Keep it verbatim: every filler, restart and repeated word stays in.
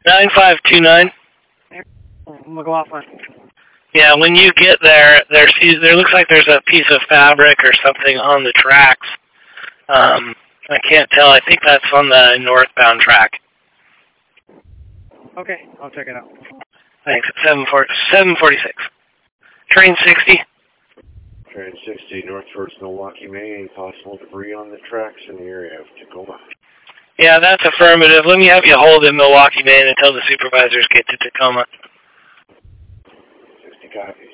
nine five two nine. McLaughlin. Yeah, when you get there, there there looks like there's a piece of fabric or something on the tracks. Um, I can't tell. I think that's on the northbound track. Okay, I'll check it out. Thanks. seven forty-six. Train sixty. Train sixty, north towards Milwaukee, Maine. Possible debris on the tracks in the area of Tacoma. Yeah, that's affirmative. Let me have you hold in Milwaukee, Maine until the supervisors get to Tacoma. sixty copy.